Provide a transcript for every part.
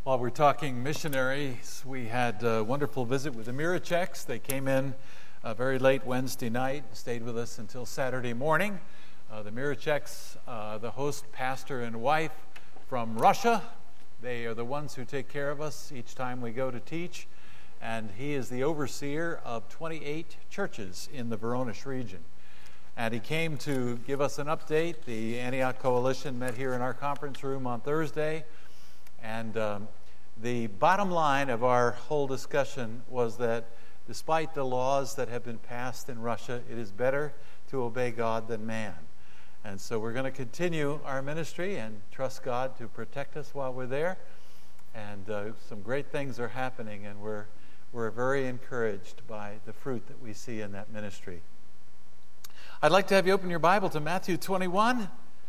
While we're talking missionaries, we had a wonderful visit with the Miracheks. They came in very late Wednesday night, stayed with us until Saturday morning. The Miracheks, the host pastor and wife from Russia, they are the ones who take care of us each time we go to teach. And he is the overseer of 28 churches in the Voronezh region. And he came to give us an update. The Antioch Coalition met here in our conference room on Thursday. And the bottom line of our whole discussion was that despite the laws that have been passed in Russia, it is better to obey God than man. And so we're going to continue our ministry and trust God to protect us while we're there. And some great things are happening, and we're very encouraged by the fruit that we see in that ministry. I'd like to have you open your Bible to Matthew 21,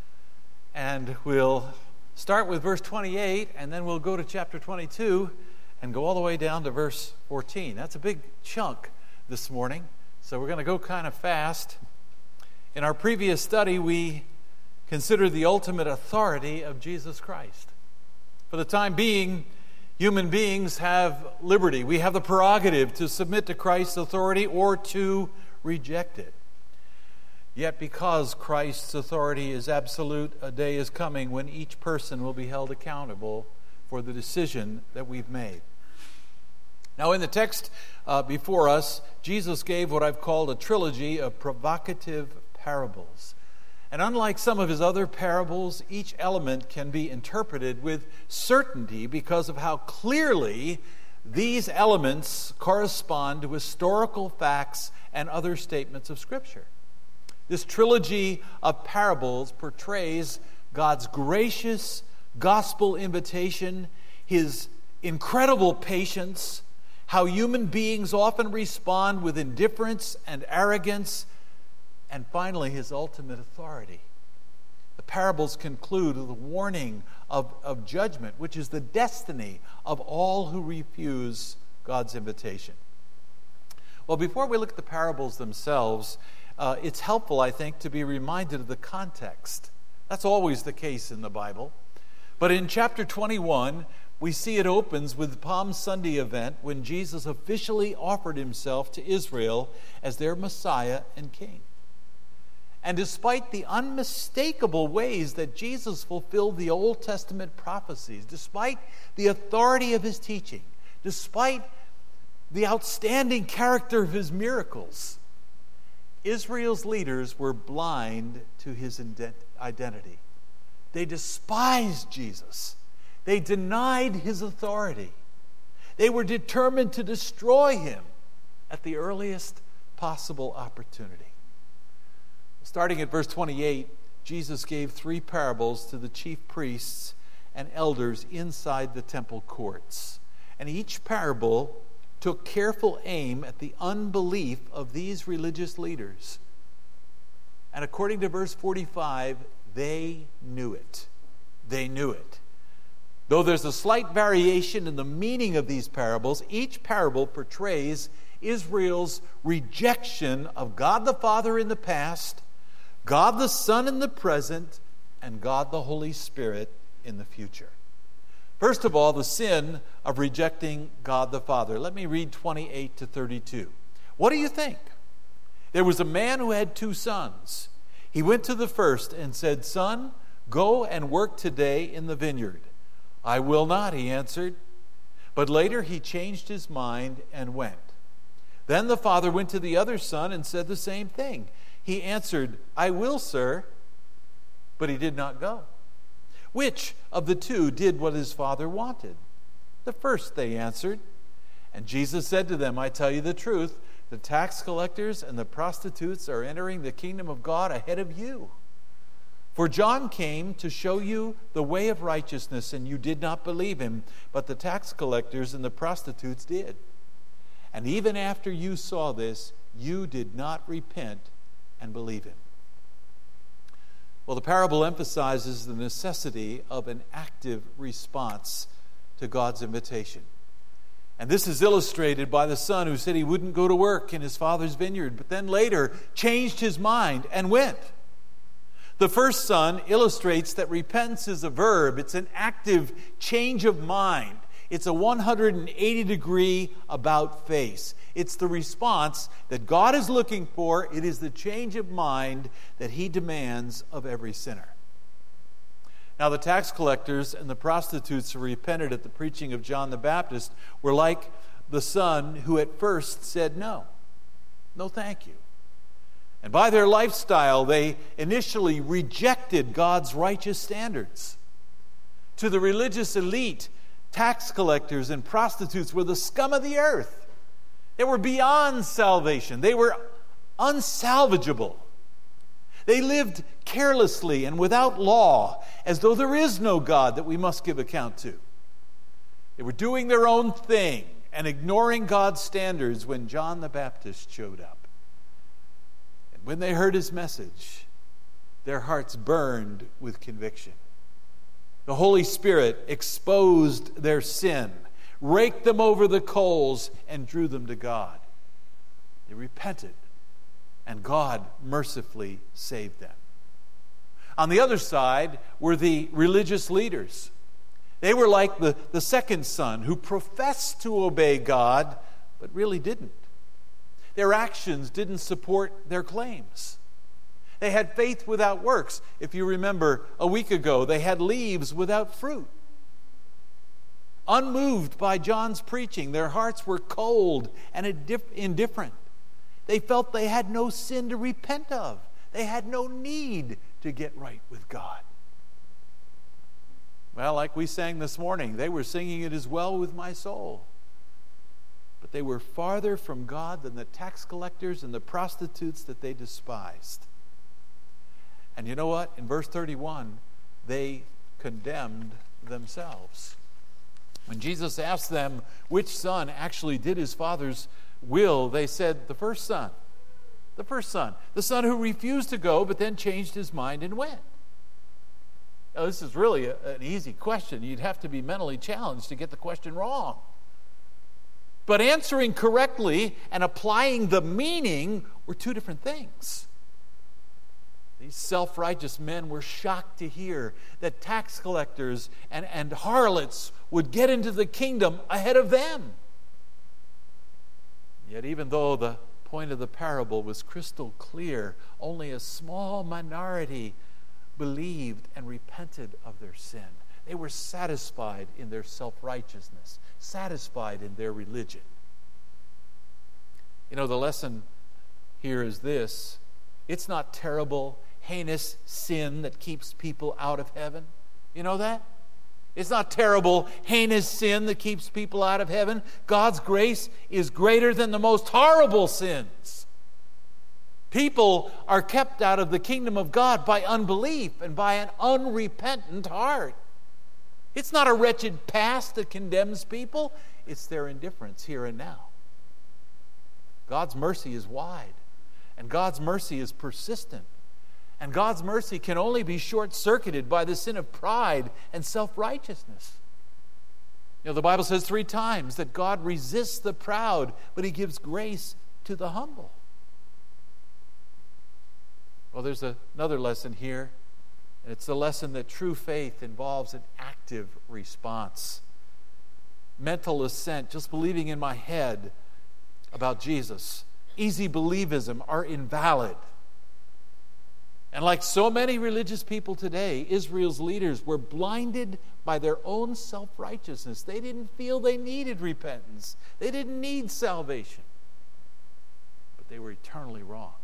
and we'll start with verse 28, and then we'll go to chapter 22 and go all the way down to verse 14. That's a big chunk this morning, so we're going to go kind of fast. In our previous study, we considered the ultimate authority of Jesus Christ. For the time being, human beings have liberty. We have the prerogative to submit to Christ's authority or to reject it. Yet because Christ's authority is absolute, a day is coming when each person will be held accountable for the decision that we've made. Now, in the text before us, Jesus gave what I've called a trilogy of provocative parables. And unlike some of his other parables, each element can be interpreted with certainty because of how clearly these elements correspond to historical facts and other statements of Scripture. This trilogy of parables portrays God's gracious gospel invitation, his incredible patience, how human beings often respond with indifference and arrogance, and finally, his ultimate authority. The parables conclude with a warning of judgment, which is the destiny of all who refuse God's invitation. Well, before we look at the parables themselves, it's helpful, I think, to be reminded of the context. That's always the case in the Bible. But in chapter 21, we see it opens with the Palm Sunday event when Jesus officially offered himself to Israel as their Messiah and King. And despite the unmistakable ways that Jesus fulfilled the Old Testament prophecies, despite the authority of his teaching, despite the outstanding character of his miracles, Israel's leaders were blind to his identity. They despised Jesus. They denied his authority. They were determined to destroy him at the earliest possible opportunity. Starting at verse 28, Jesus gave 3 parables to the chief priests and elders inside the temple courts. And each parable took careful aim at the unbelief of these religious leaders. And according to verse 45, they knew it. They knew it. Though there's a slight variation in the meaning of these parables, each parable portrays Israel's rejection of God the Father in the past, God the Son in the present, and God the Holy Spirit in the future. First of all, the sin of rejecting God the Father. Let me read 28 to 32. What do you think? There was a man who had 2 sons. He went to the first and said, "Son, go and work today in the vineyard." "I will not," he answered. But later he changed his mind and went. Then the father went to the other son and said the same thing. He answered, "I will, sir." But he did not go. Which of the 2 did what his father wanted? "The first," they answered. And Jesus said to them, "I tell you the truth, the tax collectors and the prostitutes are entering the kingdom of God ahead of you. For John came to show you the way of righteousness, and you did not believe him, but the tax collectors and the prostitutes did. And even after you saw this, you did not repent and believe him." Well, the parable emphasizes the necessity of an active response to God's invitation. And this is illustrated by the son who said he wouldn't go to work in his father's vineyard, but then later changed his mind and went. The first son illustrates that repentance is a verb. It's an active change of mind. It's a 180-degree about-face. It's the response that God is looking for. It is the change of mind that He demands of every sinner. Now, the tax collectors and the prostitutes who repented at the preaching of John the Baptist were like the son who at first said no. No, thank you. And by their lifestyle, they initially rejected God's righteous standards. To the religious elite, tax collectors and prostitutes were the scum of the earth. They were beyond salvation. They were unsalvageable. They lived carelessly and without law, as though there is no God that we must give account to. They were doing their own thing and ignoring God's standards when John the Baptist showed up. And when they heard his message, their hearts burned with conviction. The Holy Spirit exposed their sin, raked them over the coals, and drew them to God. They repented, and God mercifully saved them. On the other side were the religious leaders. They were like the second son who professed to obey God, but really didn't. Their actions didn't support their claims. They had faith without works. If you remember a week ago, they had leaves without fruit. Unmoved by John's preaching, their hearts were cold and indifferent. They felt they had no sin to repent of. They had no need to get right with God. Well, like we sang this morning, they were singing "It Is Well With My Soul." But they were farther from God than the tax collectors and the prostitutes that they despised. And you know what? In verse 31, they condemned themselves. When Jesus asked them which son actually did his Father's will, they said, the first son. The first son. The son who refused to go, but then changed his mind and went. Now, this is really an easy question. You'd have to be mentally challenged to get the question wrong. But answering correctly and applying the meaning were two different things. These self-righteous men were shocked to hear that tax collectors and harlots would get into the kingdom ahead of them. Yet even though the point of the parable was crystal clear, only a small minority believed and repented of their sin. They were satisfied in their self-righteousness, satisfied in their religion. You know, the lesson here is this: it's not terrible, heinous sin that keeps people out of heaven. You know that? It's not terrible, heinous sin that keeps people out of heaven. God's grace is greater than the most horrible sins. People are kept out of the kingdom of God by unbelief and by an unrepentant heart. It's not a wretched past that condemns people. It's their indifference here and now. God's mercy is wide, and God's mercy is persistent. And God's mercy can only be short-circuited by the sin of pride and self-righteousness. You know, the Bible says 3 times that God resists the proud, but He gives grace to the humble. Well, there's another lesson here, and it's the lesson that true faith involves an active response. Mental assent, just believing in my head about Jesus, easy believism are invalid. And like so many religious people today, Israel's leaders were blinded by their own self-righteousness. They didn't feel they needed repentance. They didn't need salvation. But they were eternally wrong.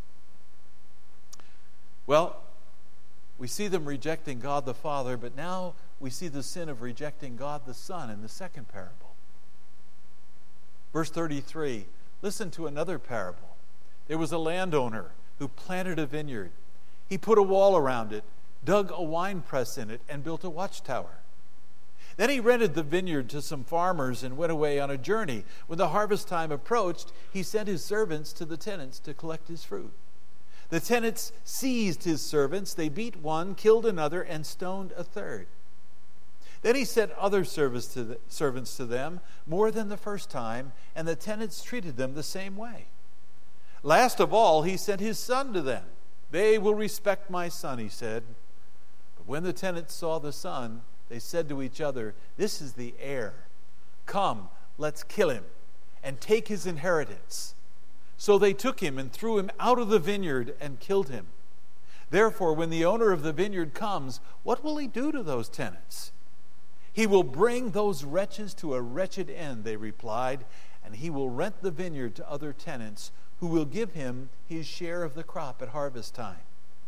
Well, we see them rejecting God the Father, but now we see the sin of rejecting God the Son in the second parable. Verse 33, listen to another parable. There was a landowner who planted a vineyard. He put a wall around it, dug a winepress in it, and built a watchtower. Then he rented the vineyard to some farmers and went away on a journey. When the harvest time approached, he sent his servants to the tenants to collect his fruit. The tenants seized his servants. They beat one, killed another, and stoned a third. Then he sent other servants to them, more than the first time, and the tenants treated them the same way. Last of all, he sent his son to them. They will respect my son, he said. But when the tenants saw the son, they said to each other, this is the heir. "Come, let's kill him and take his inheritance." So they took him and threw him out of the vineyard and killed him. Therefore, when the owner of the vineyard comes, what will he do to those tenants? "He will bring those wretches to a wretched end," they replied, "and he will rent the vineyard to other tenants who will give him his share of the crop at harvest time."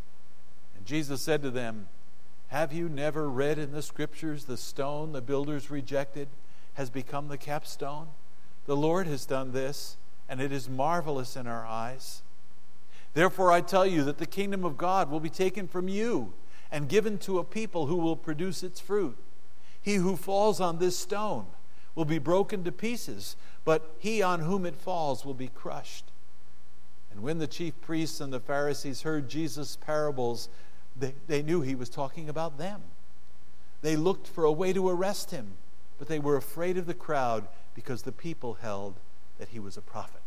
And Jesus said to them, "Have you never read in the Scriptures, the stone the builders rejected has become the capstone? The Lord has done this, and it is marvelous in our eyes. Therefore I tell you that the kingdom of God will be taken from you and given to a people who will produce its fruit. He who falls on this stone will be broken to pieces, but he on whom it falls will be crushed." And when the chief priests and the Pharisees heard Jesus' parables, they knew he was talking about them. They looked for a way to arrest him, but they were afraid of the crowd because the people held that he was a prophet.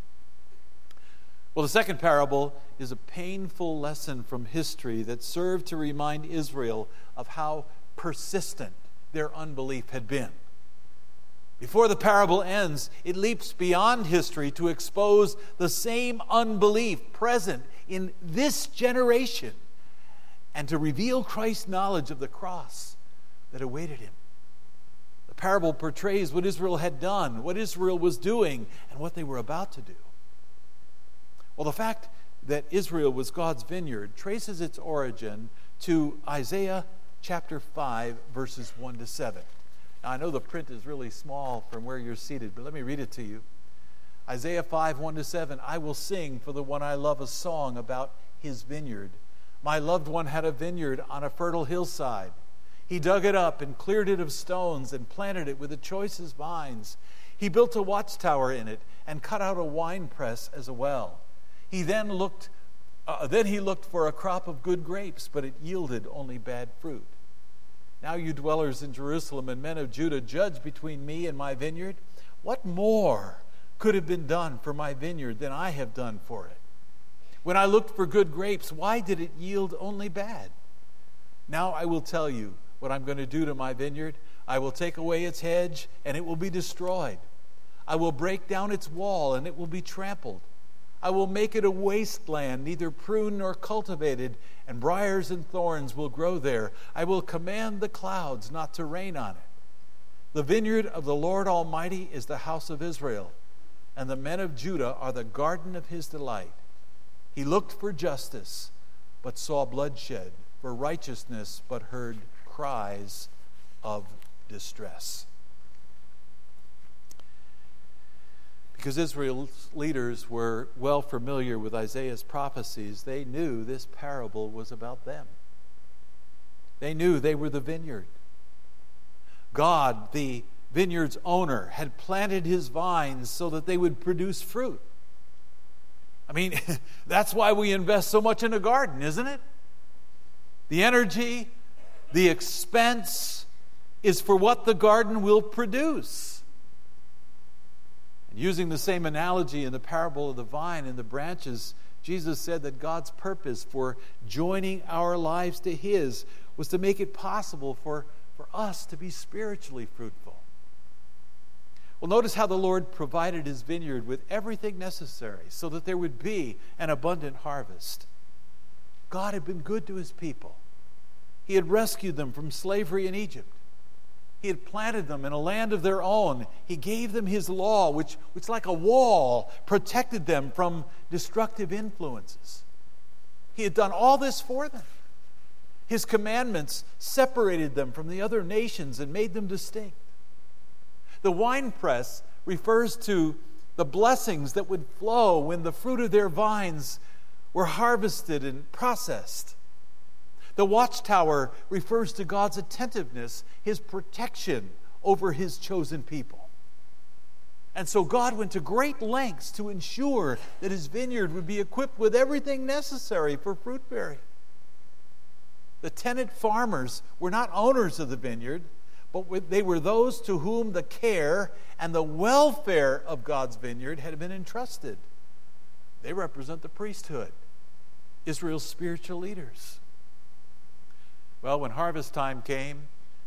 Well, the second parable is a painful lesson from history that served to remind Israel of how persistent their unbelief had been. Before the parable ends, it leaps beyond history to expose the same unbelief present in this generation and to reveal Christ's knowledge of the cross that awaited him. The parable portrays what Israel had done, what Israel was doing, and what they were about to do. Well, the fact that Israel was God's vineyard traces its origin to Isaiah chapter 5, verses 1 to 7. Now, I know the print is really small from where you're seated, but let me read it to you. Isaiah 5, 1 to 7, "I will sing for the one I love a song about his vineyard. My loved one had a vineyard on a fertile hillside. He dug it up and cleared it of stones and planted it with the choicest vines. He built a watchtower in it and cut out a winepress as a well. Then he looked for a crop of good grapes, but it yielded only bad fruit. Now you dwellers in Jerusalem and men of Judah, judge between me and my vineyard. What more could have been done for my vineyard than I have done for it? When I looked for good grapes, why did it yield only bad? Now I will tell you what I'm going to do to my vineyard. I will take away its hedge, and it will be destroyed. I will break down its wall, and it will be trampled. I will make it a wasteland, neither pruned nor cultivated, and briars and thorns will grow there. I will command the clouds not to rain on it. The vineyard of the Lord Almighty is the house of Israel, and the men of Judah are the garden of his delight. He looked for justice, but saw bloodshed, for righteousness, but heard cries of distress." Because Israel's leaders were well familiar with Isaiah's prophecies, they knew this parable was about them. They knew they were the vineyard. God, the vineyard's owner, had planted his vines so that they would produce fruit. I mean, that's why we invest so much in a garden, isn't it? The energy, the expense is for what the garden will produce. And using the same analogy in the parable of the vine and the branches, Jesus said that God's purpose for joining our lives to his was to make it possible for us to be spiritually fruitful. Well, notice how the Lord provided his vineyard with everything necessary so that there would be an abundant harvest. God had been good to his people. He had rescued them from slavery in Egypt. He had planted them in a land of their own. He gave them his law, which like a wall protected them from destructive influences. He had done all this for them. His commandments separated them from the other nations and made them distinct. The winepress refers to the blessings that would flow when the fruit of their vines were harvested and processed. The watchtower refers to God's attentiveness, his protection over his chosen people. And so God went to great lengths to ensure that his vineyard would be equipped with everything necessary for fruit bearing. The tenant farmers were not owners of the vineyard, but they were those to whom the care and the welfare of God's vineyard had been entrusted. They represent the priesthood, Israel's spiritual leaders. Well, when harvest time came,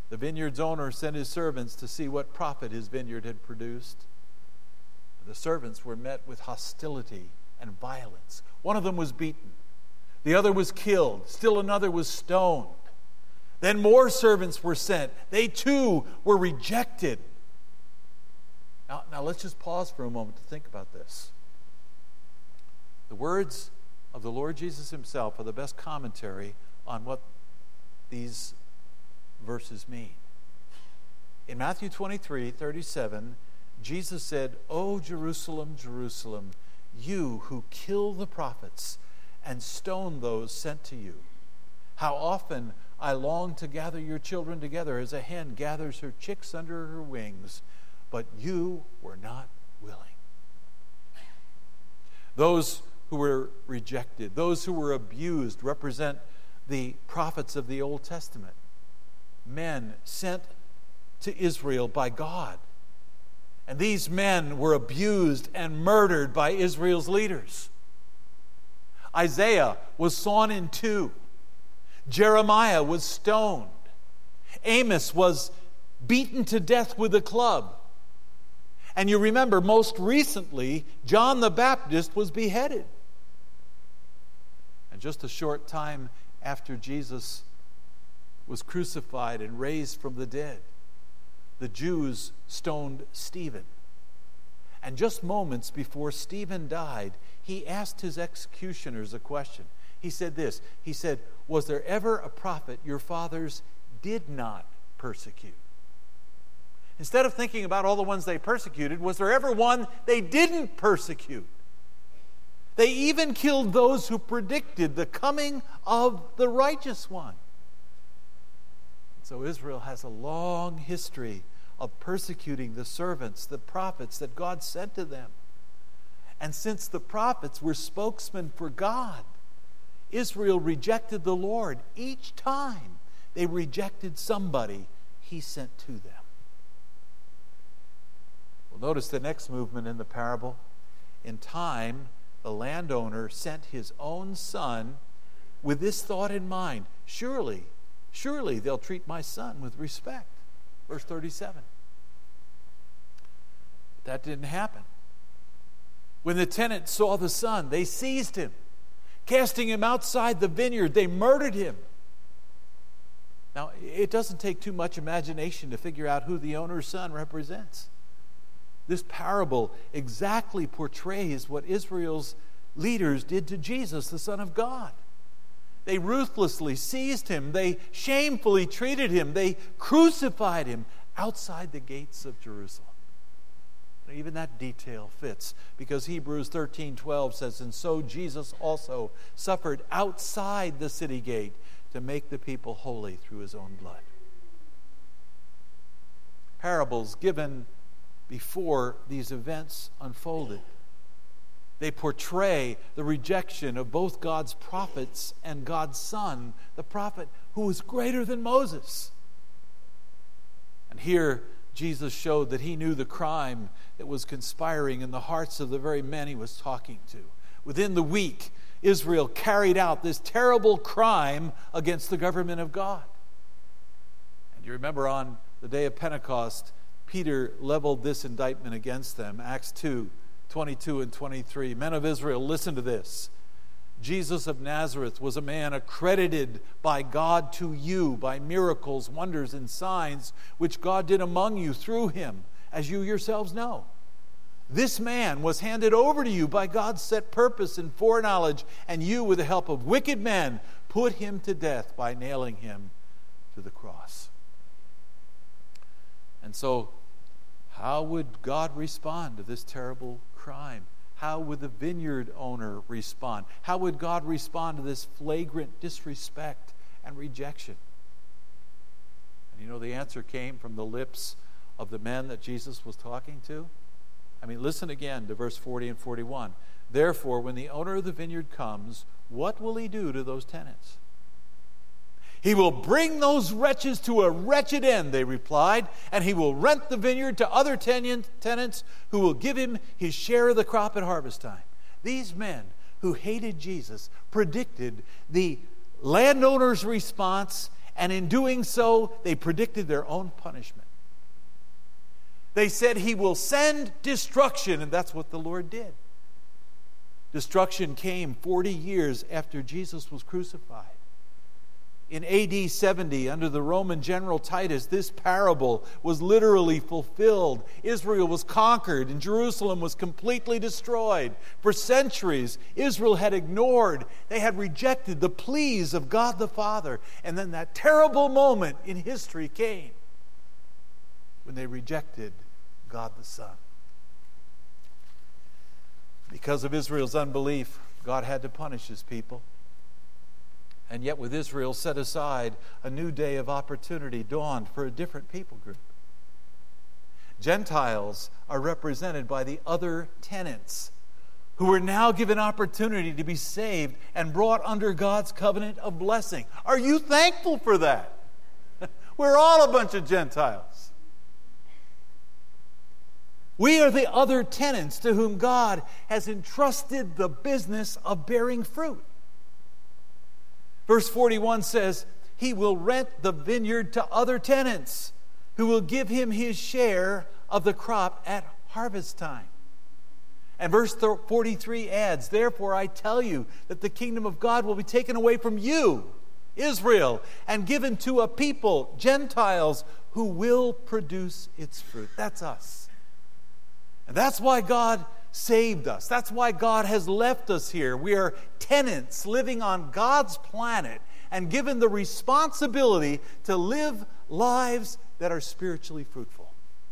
The vineyard's owner sent his servants to see what profit his vineyard had produced. The servants were met with hostility and violence. One of them was beaten. The other was killed. Still another was stoned. Then more servants were sent. They too were rejected. Now let's just pause for a moment to think about this. The words of the Lord Jesus himself are the best commentary on what these verses mean. In Matthew 23:37, Jesus said, "O Jerusalem, Jerusalem, you who kill the prophets and stone those sent to you. How often I long to gather your children together as a hen gathers her chicks under her wings, but you were not willing." Those who were rejected, those who were abused, represent the prophets of the Old Testament. Men sent to Israel by God. And these men were abused and murdered by Israel's leaders. Isaiah was sawn in two. Jeremiah was stoned. Amos was beaten to death with a club. And you remember, most recently, John the Baptist was beheaded. And just a short time after Jesus was crucified and raised from the dead, the Jews stoned Stephen. And just moments before Stephen died, he asked his executioners a question. He said this, he said, "Was there ever a prophet your fathers did not persecute?" Instead of thinking about all the ones they persecuted, was there ever one they didn't persecute? They even killed those who predicted the coming of the righteous one. So Israel has a long history of persecuting the servants, the prophets that God sent to them. And since the prophets were spokesmen for God, Israel rejected the Lord each time they rejected somebody he sent to them. Well, notice the next movement in the parable. In time, the landowner sent his own son with this thought in mind: surely they'll treat my son with respect. Verse 37. But that didn't happen. When the tenants saw the son, they seized him. Casting him outside the vineyard, they murdered him. Now, it doesn't take too much imagination to figure out who the owner's son represents. This parable exactly portrays what Israel's leaders did to Jesus, the Son of God. They ruthlessly seized him. They shamefully treated him. They crucified him outside the gates of Jerusalem. And even that detail fits, because Hebrews 13:12 says, "And so Jesus also suffered outside the city gate to make the people holy through his own blood." Parables given before these events unfolded, they portray the rejection of both God's prophets and God's Son, the prophet who was greater than Moses. And here Jesus showed that he knew the crime that was conspiring in the hearts of the very men he was talking to. Within the week, Israel carried out this terrible crime against the government of God. And you remember on the day of Pentecost, Peter leveled this indictment against them. Acts 2:22 and 23. "Men of Israel, listen to this. Jesus of Nazareth was a man accredited by God to you by miracles, wonders, and signs which God did among you through him, as you yourselves know. This man was handed over to you by God's set purpose and foreknowledge, and you, with the help of wicked men, put him to death by nailing him to the cross." And so, how would God respond to this terrible crime? How would the vineyard owner respond? How would God respond to this flagrant disrespect and rejection? And you know, the answer came from the lips of the men that Jesus was talking to. I mean, listen again to verse 40 and 41. "Therefore, when the owner of the vineyard comes, what will he do to those tenants?" "He will bring those wretches to a wretched end," they replied, "and he will rent the vineyard to other tenants who will give him his share of the crop at harvest time." These men who hated Jesus predicted the landowner's response And in doing so, they predicted their own punishment. They said, he will send destruction, and that's what the Lord did. Destruction came 40 years after Jesus was crucified. In AD 70, under the Roman general Titus, this parable was literally fulfilled. Israel was conquered and Jerusalem was completely destroyed. For centuries, Israel had ignored, they had rejected the pleas of God the Father. And then that terrible moment in history came when they rejected God the Son. Because of Israel's unbelief, God had to punish his people. And yet with Israel set aside, a new day of opportunity dawned for a different people group. Gentiles are represented by the other tenants, who are now given opportunity to be saved and brought under God's covenant of blessing. Are you thankful for that? We're all a bunch of Gentiles. We are the other tenants to whom God has entrusted the business of bearing fruit. Verse 41 says, he will rent the vineyard to other tenants who will give him his share of the crop at harvest time. And verse 43 adds, therefore I tell you that the kingdom of God will be taken away from you, Israel, and given to a people, Gentiles, who will produce its fruit. That's us. And that's why God saved us. That's why God has left us here. We are tenants living on God's planet and given the responsibility to live lives that are spiritually fruitful.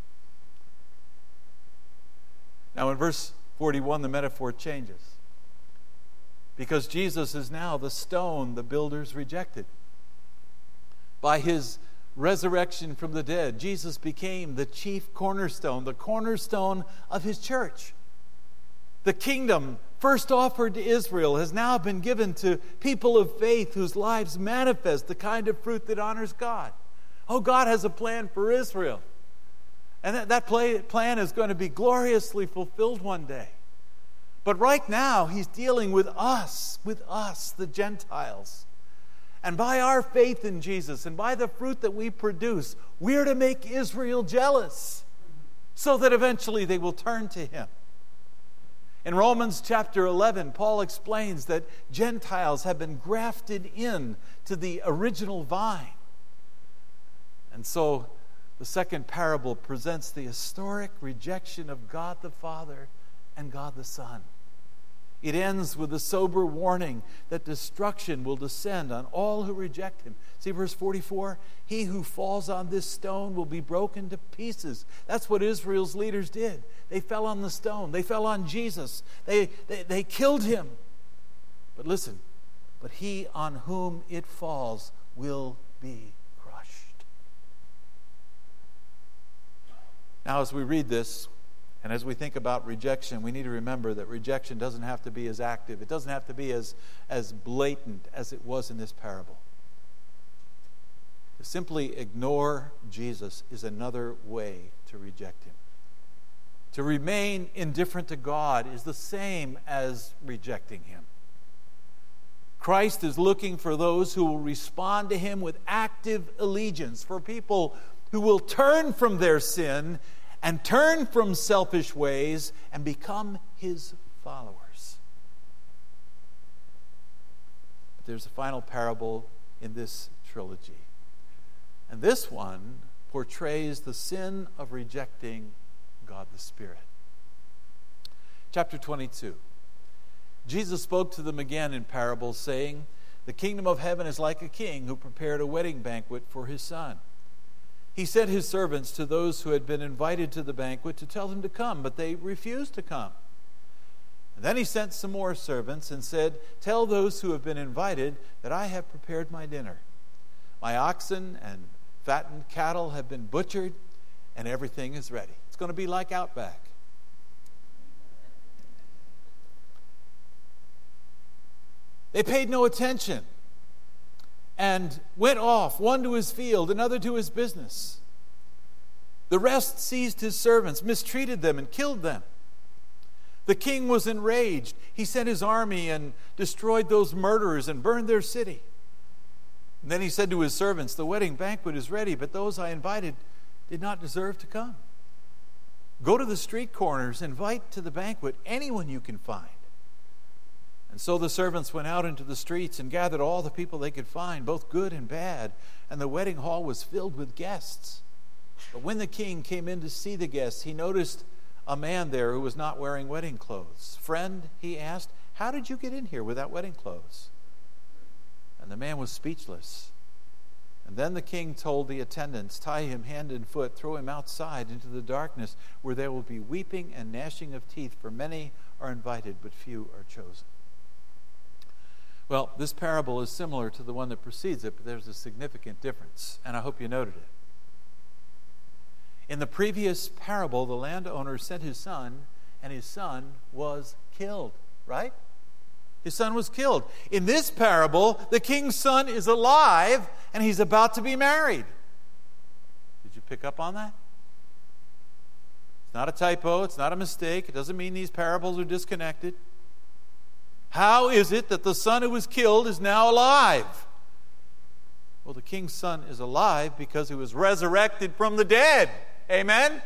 Now in verse 41, the metaphor changes. Because Jesus is now the stone the builders rejected. By his resurrection from the dead, Jesus became the chief cornerstone, the cornerstone of his church. The kingdom first offered to Israel has now been given to people of faith whose lives manifest the kind of fruit that honors God. Oh, God has a plan for Israel. And that plan is going to be gloriously fulfilled one day. But right now, he's dealing with us, the Gentiles. And by our faith in Jesus and by the fruit that we produce, we're to make Israel jealous so that eventually they will turn to him. In Romans chapter 11, Paul explains that Gentiles have been grafted in to the original vine. And so the second parable presents the historic rejection of God the Father and God the Son. It ends with a sober warning that destruction will descend on all who reject him. See verse 44? He who falls on this stone will be broken to pieces. That's what Israel's leaders did. They fell on the stone. They fell on Jesus. They killed him. But listen, but he on whom it falls will be crushed. Now as we read this, and as we think about rejection, we need to remember that rejection doesn't have to be as active. It doesn't have to be as blatant as it was in this parable. To simply ignore Jesus is another way to reject him. To remain indifferent to God is the same as rejecting him. Christ is looking for those who will respond to him with active allegiance, for people who will turn from their sin and turn from selfish ways and become his followers. But there's a final parable in this trilogy. And this one portrays the sin of rejecting God the Spirit. Chapter 22. Jesus spoke to them again in parables, saying, "The kingdom of heaven is like a king who prepared a wedding banquet for his son. He sent his servants to those who had been invited to the banquet to tell them to come, but they refused to come. And then he sent some more servants and said, 'Tell those who have been invited that I have prepared my dinner. My oxen and fattened cattle have been butchered, and everything is ready.'" It's going to be like Outback. They paid no attention and went off, one to his field, another to his business. The rest seized his servants, mistreated them, and killed them. The king was enraged. He sent his army and destroyed those murderers and burned their city. And then he said to his servants, the wedding banquet is ready, but those I invited did not deserve to come. Go to the street corners, invite to the banquet anyone you can find. And so the servants went out into the streets and gathered all the people they could find, both good and bad, and the wedding hall was filled with guests. But when the king came in to see the guests, he noticed a man there who was not wearing wedding clothes. Friend, he asked, how did you get in here without wedding clothes? And the man was speechless. And then the king told the attendants, tie him hand and foot, throw him outside into the darkness, where there will be weeping and gnashing of teeth, for many are invited, but few are chosen. Well, this parable is similar to the one that precedes it, but there's a significant difference, and I hope you noted it. In the previous parable, the landowner sent his son, and his son was killed, right? His son was killed. In this parable, the king's son is alive, and he's about to be married. Did you pick up on that? It's not a typo. It's not a mistake. It doesn't mean these parables are disconnected. How is it that the son who was killed is now alive? Well, the king's son is alive because he was resurrected from the dead. Amen?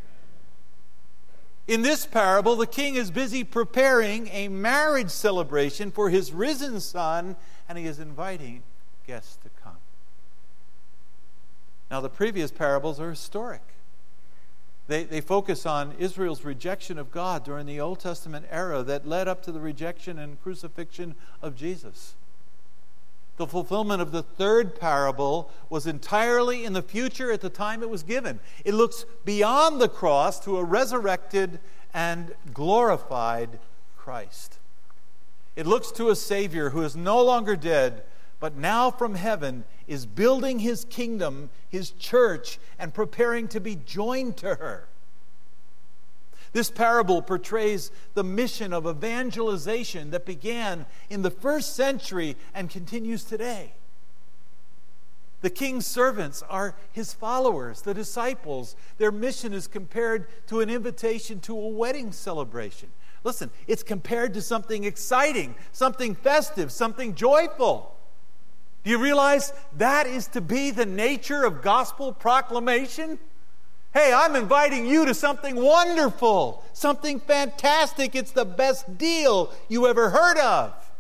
In this parable, the king is busy preparing a marriage celebration for his risen son, and he is inviting guests to come. Now, the previous parables are historic. They focus on Israel's rejection of God during the Old Testament era that led up to the rejection and crucifixion of Jesus. The fulfillment of the third parable was entirely in the future at the time it was given. It looks beyond the cross to a resurrected and glorified Christ. It looks to a Savior who is no longer dead, but now from heaven is building his kingdom, his church, and preparing to be joined to her. This parable portrays the mission of evangelization that began in the first century and continues today. The king's servants are his followers, the disciples. Their mission is compared to an invitation to a wedding celebration. Listen, it's compared to something exciting, something festive, something joyful. Do you realize that is to be the nature of gospel proclamation? Hey, I'm inviting you to something wonderful, something fantastic. It's the best deal you ever heard of.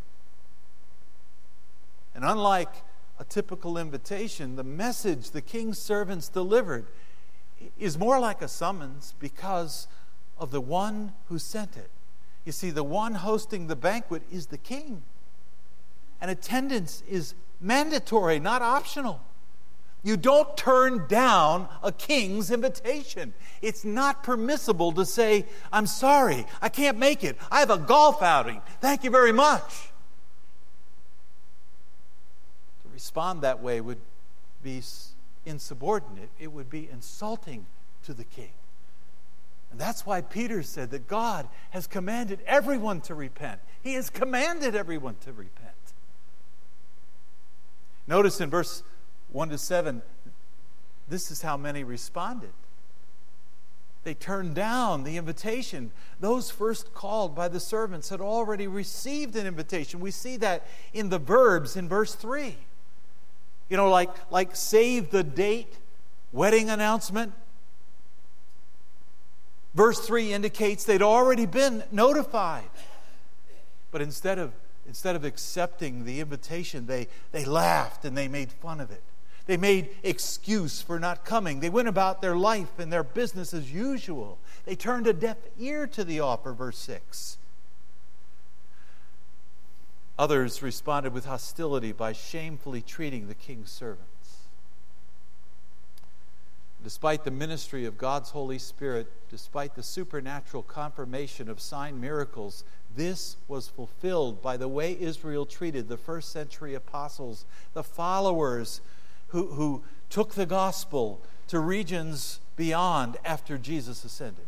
And unlike a typical invitation, the message the king's servants delivered is more like a summons because of the one who sent it. You see, the one hosting the banquet is the king. And attendance is mandatory, not optional. You don't turn down a king's invitation. It's not permissible to say, I'm sorry, I can't make it. I have a golf outing. Thank you very much. To respond that way would be insubordinate. It would be insulting to the king. And that's why Peter said that God has commanded everyone to repent. He has commanded everyone to repent. Notice in verse 1-7, this is how many responded. They turned down the invitation. Those first called by the servants had already received an invitation. We see that in the verbs in verse 3. You know, like save the date, wedding announcement. Verse 3 indicates they'd already been notified. But instead of accepting the invitation, they laughed and they made fun of it. They made excuse for not coming. They went about their life and their business as usual. They turned a deaf ear to the offer, verse 6. Others responded with hostility by shamefully treating the king's servants. Despite the ministry of God's Holy Spirit, despite the supernatural confirmation of sign miracles, this was fulfilled by the way Israel treated the first century apostles, the followers who took the gospel to regions beyond after Jesus ascended.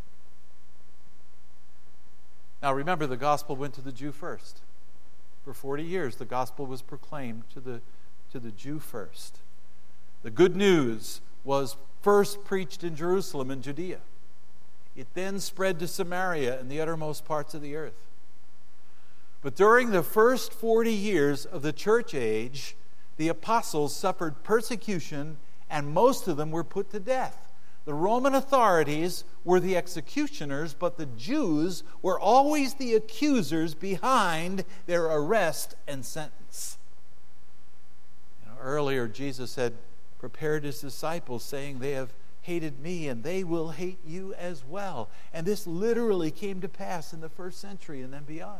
Now remember, the gospel went to the Jew first. For 40 years, the gospel was proclaimed to the Jew first. The good news was first preached in Jerusalem and Judea. It then spread to Samaria and the uttermost parts of the earth. But during the first 40 years of the church age, the apostles suffered persecution, and most of them were put to death. The Roman authorities were the executioners, but the Jews were always the accusers behind their arrest and sentence. Earlier, Jesus had prepared his disciples, saying, "They have hated me, and they will hate you as well." And this literally came to pass in the first century and then beyond.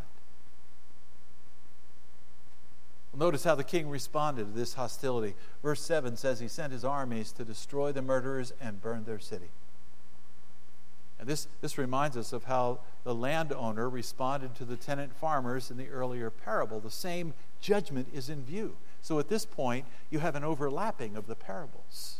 Notice how the king responded to this hostility. Verse 7 says he sent his armies to destroy the murderers and burn their city. And this reminds us of how the landowner responded to the tenant farmers in the earlier parable. The same judgment is in view. So at this point, you have an overlapping of the parables.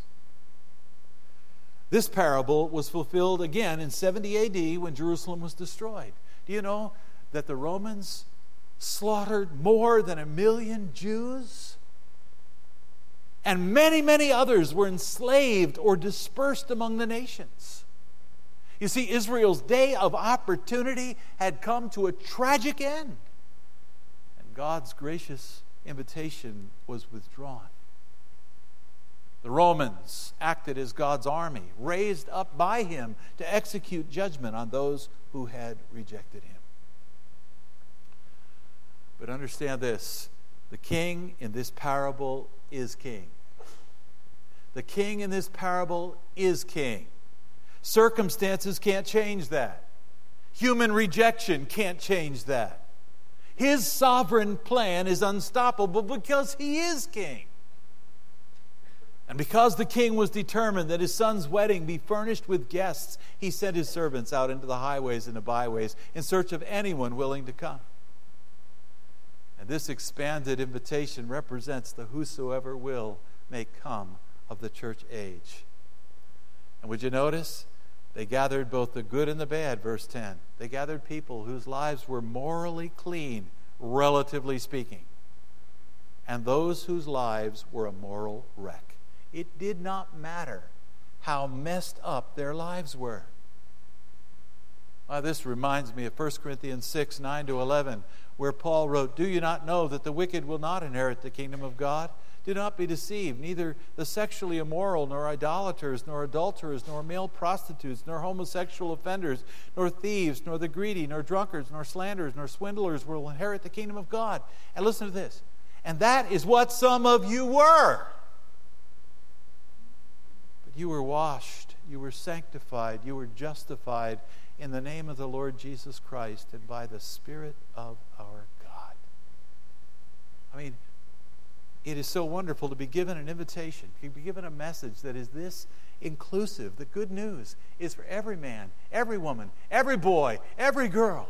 This parable was fulfilled again in 70 AD when Jerusalem was destroyed. Do you know that the Romans slaughtered more than 1 million Jews? And many, many others were enslaved or dispersed among the nations. You see, Israel's day of opportunity had come to a tragic end. And God's gracious invitation was withdrawn. The Romans acted as God's army, raised up by him to execute judgment on those who had rejected him. But understand this, the king in this parable is king. The king in this parable is king. Circumstances can't change that. Human rejection can't change that. His sovereign plan is unstoppable because he is king. And because the king was determined that his son's wedding be furnished with guests, he sent his servants out into the highways and the byways in search of anyone willing to come. And this expanded invitation represents the whosoever will may come of the church age. And would you notice? They gathered both the good and the bad, verse 10. They gathered people whose lives were morally clean, relatively speaking, and those whose lives were a moral wreck. It did not matter how messed up their lives were. This reminds me of 1 Corinthians 6, 9-11, where Paul wrote, "Do you not know that the wicked will not inherit the kingdom of God? Do not be deceived. Neither the sexually immoral, nor idolaters, nor adulterers, nor male prostitutes, nor homosexual offenders, nor thieves, nor the greedy, nor drunkards, nor slanderers, nor swindlers will inherit the kingdom of God." And listen to this. And that is what some of you were. But you were washed, you were sanctified, you were justified in the name of the Lord Jesus Christ and by the Spirit of our God. I mean, it is so wonderful to be given an invitation, to be given a message that is this inclusive. The good news is for every man, every woman, every boy, every girl.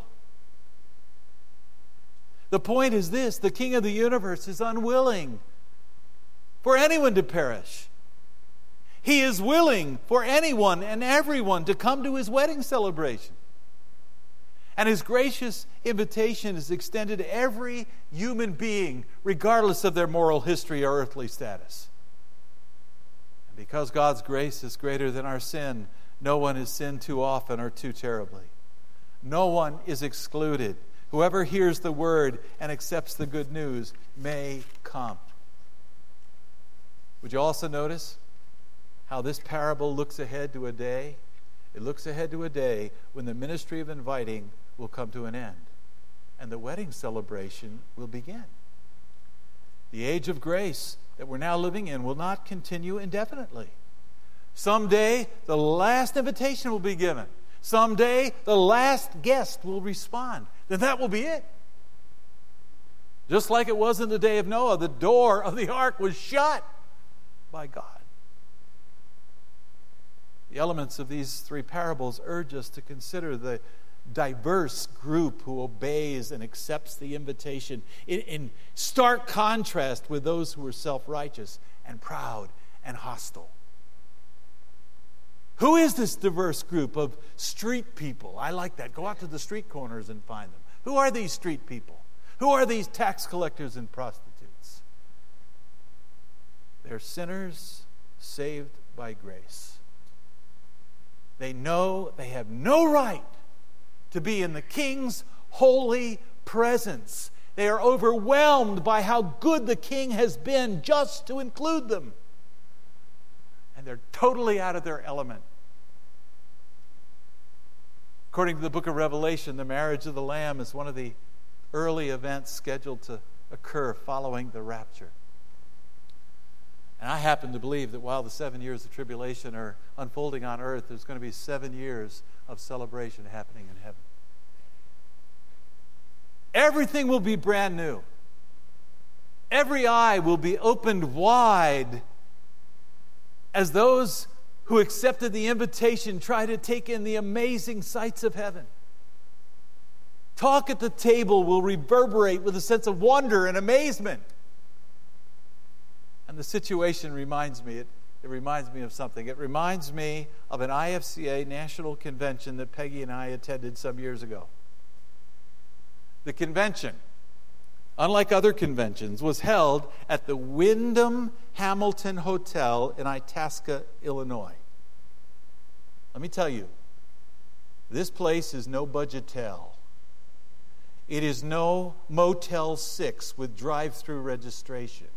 The point is this: the King of the universe is unwilling for anyone to perish. He is willing for anyone and everyone to come to his wedding celebration. And his gracious invitation is extended to every human being, regardless of their moral history or earthly status. And because God's grace is greater than our sin, no one has sinned too often or too terribly. No one is excluded. Whoever hears the word and accepts the good news may come. Would you also notice how this parable looks ahead to a day? It looks ahead to a day when the ministry of inviting will come to an end and the wedding celebration will begin. The age of grace that we're now living in will not continue indefinitely. Someday the last invitation will be given. Someday the last guest will respond. Then that will be it. Just like it was in the day of Noah, the door of the ark was shut by God. The elements of these three parables urge us to consider the diverse group who obeys and accepts the invitation in stark contrast with those who are self-righteous and proud and hostile. Who is this diverse group of street people? I like that. Go out to the street corners and find them. Who are these street people? Who are these tax collectors and prostitutes? They're sinners saved by grace. They know they have no right to be in the King's holy presence. They are overwhelmed by how good the king has been just to include them. And they're totally out of their element. According to the book of Revelation, the marriage of the Lamb is one of the early events scheduled to occur following the rapture. And I happen to believe that while the 7 years of tribulation are unfolding on earth, there's going to be 7 years of celebration happening in heaven. Everything will be brand new. Every eye will be opened wide as those who accepted the invitation try to take in the amazing sights of heaven. Talk at the table will reverberate with a sense of wonder and amazement. And the situation reminds me, it reminds me of something. It reminds me of an IFCA national convention that Peggy and I attended some years ago. The convention, unlike other conventions, was held at the Wyndham Hamilton Hotel in Itasca, Illinois. Let me tell you, this place is no budgetel. It is no Motel 6 with drive-through registration.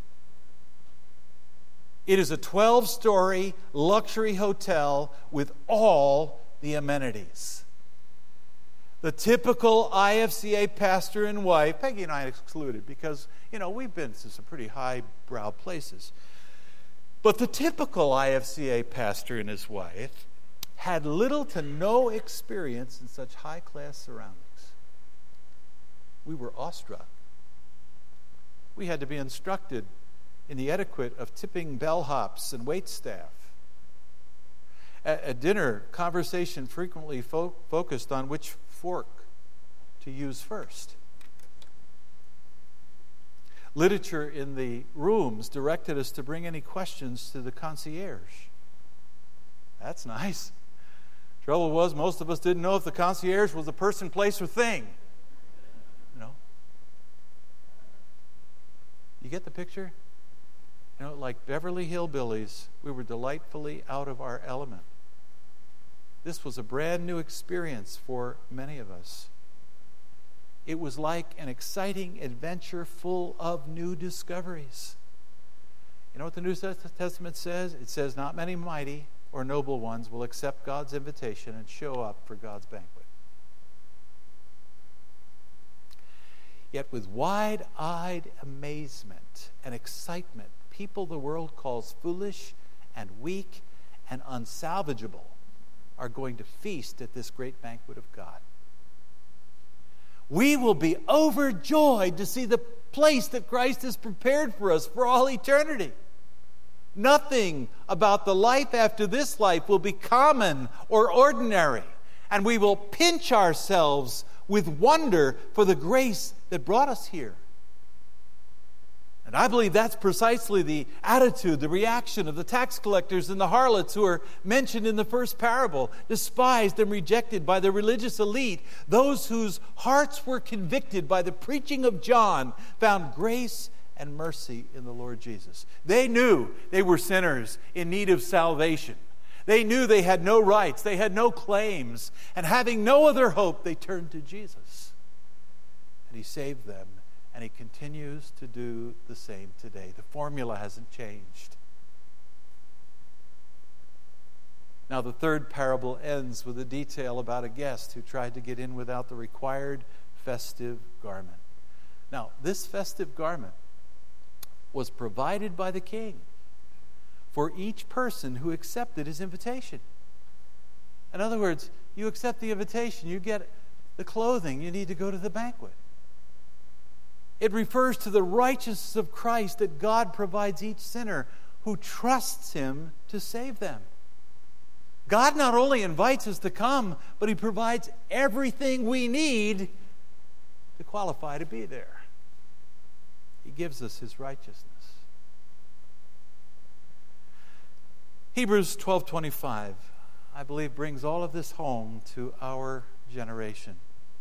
It is a 12-story luxury hotel with all the amenities. The typical IFCA pastor and wife, Peggy and I excluded because, we've been to some pretty highbrow places. But the typical IFCA pastor and his wife had little to no experience in such high-class surroundings. We were awestruck. We had to be instructed in the etiquette of tipping bellhops and waitstaff. At dinner, conversation frequently focused on which fork to use first. Literature in the rooms directed us to bring any questions to the concierge. That's nice. Trouble was, most of us didn't know if the concierge was a person, place, or thing. You get the picture? Like Beverly Hillbillies, we were delightfully out of our element. This was a brand new experience for many of us. It was like an exciting adventure full of new discoveries. You know what the New Testament says? It says, not many mighty or noble ones will accept God's invitation and show up for God's banquet. Yet with wide-eyed amazement and excitement, people the world calls foolish and weak and unsalvageable are going to feast at this great banquet of God. We will be overjoyed to see the place that Christ has prepared for us for all eternity. Nothing about the life after this life will be common or ordinary, and we will pinch ourselves with wonder for the grace that brought us here. And I believe that's precisely the attitude, the reaction of the tax collectors and the harlots who are mentioned in the first parable, despised and rejected by the religious elite. Those whose hearts were convicted by the preaching of John found grace and mercy in the Lord Jesus. They knew they were sinners in need of salvation. They knew they had no rights, they had no claims, and having no other hope, they turned to Jesus. And He saved them. And He continues to do the same today. The formula hasn't changed. Now, the third parable ends with a detail about a guest who tried to get in without the required festive garment. Now, this festive garment was provided by the king for each person who accepted his invitation. In other words, you accept the invitation, you get the clothing you need to go to the banquet. It refers to the righteousness of Christ that God provides each sinner who trusts Him to save them. God not only invites us to come, but He provides everything we need to qualify to be there. He gives us His righteousness. Hebrews 12:25, I believe, brings all of this home to our generation.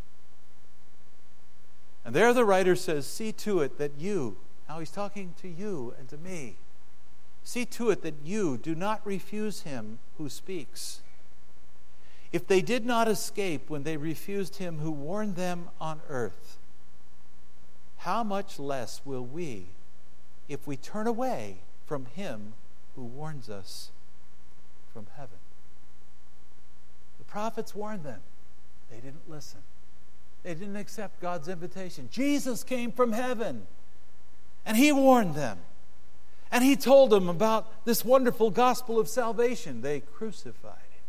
And there the writer says, see to it that you, now he's talking to you and to me, see to it that you do not refuse Him who speaks. If they did not escape when they refused Him who warned them on earth, how much less will we if we turn away from him who warns us from heaven? The prophets warned them. They didn't listen. They didn't accept God's invitation. Jesus came from heaven, and he warned them. And he told them about this wonderful gospel of salvation. They crucified him.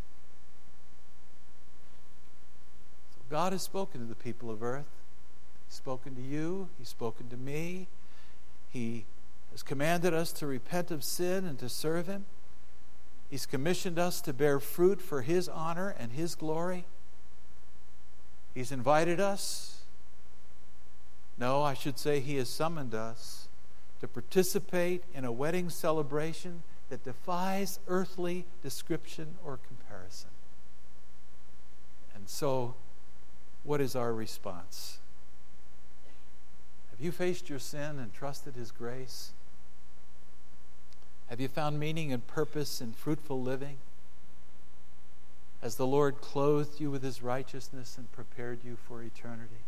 So God has spoken to the people of earth. He's spoken to you. He's spoken to me. He has commanded us to repent of sin and to serve him. He's commissioned us to bear fruit for his honor and his glory. He's invited us. No, I should say he has summoned us to participate in a wedding celebration that defies earthly description or comparison. And so, what is our response? Have you faced your sin and trusted his grace? Have you found meaning and purpose in fruitful living? Has the Lord clothed you with his righteousness and prepared you for eternity?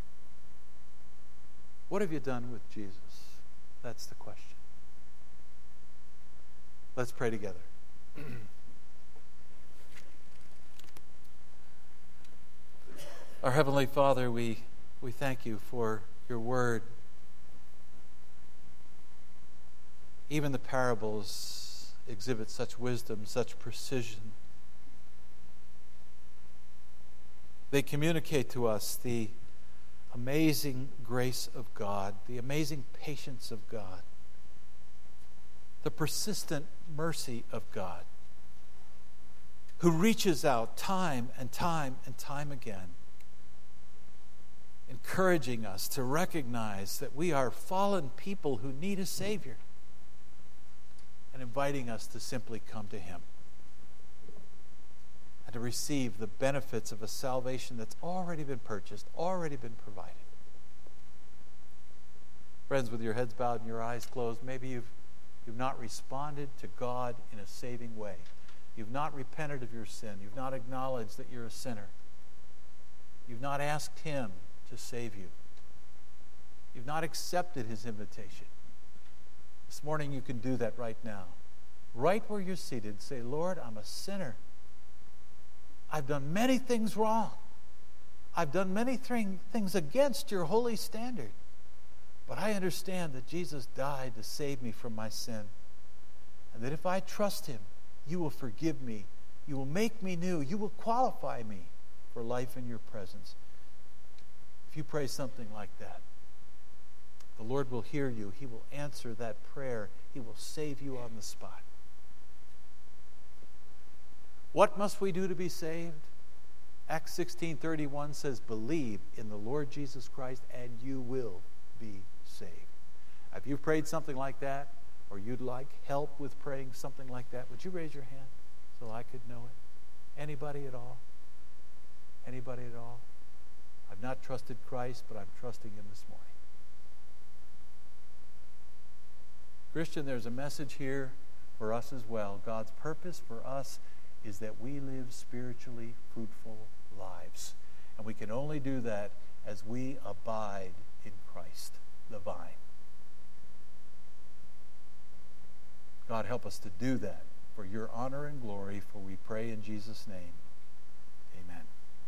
What have you done with Jesus? That's the question. Let's pray together. Our Heavenly Father, we thank you for your word. Even the parables exhibit such wisdom, such precision. They communicate to us the amazing grace of God, the amazing patience of God, the persistent mercy of God, who reaches out time and time and time again, encouraging us to recognize that we are fallen people who need a Savior, and inviting us to simply come to him and to receive the benefits of a salvation that's already been purchased, already been provided. Friends, with your heads bowed and your eyes closed, maybe you've not responded to God in a saving way. You've not repented of your sin. You've not acknowledged that you're a sinner. You've not asked him to save you. You've not accepted his invitation. This morning you can do that right now. Right where you're seated, say, Lord, I'm a sinner. I've done many things wrong. I've done many things against your holy standard. But I understand that Jesus died to save me from my sin. And that if I trust him, you will forgive me. You will make me new. You will qualify me for life in your presence. If you pray something like that, the Lord will hear you. He will answer that prayer. He will save you on the spot. What must we do to be saved? Acts 16:31 says, believe in the Lord Jesus Christ and you will be saved. If you prayed something like that, or you'd like help with praying something like that, would you raise your hand so I could know it? Anybody at all? Anybody at all? I've not trusted Christ, but I'm trusting him this morning. Christian, there's a message here for us as well. God's purpose for us is that we live spiritually fruitful lives. And we can only do that as we abide in Christ, the vine. God, help us to do that for your honor and glory, for we pray in Jesus' name.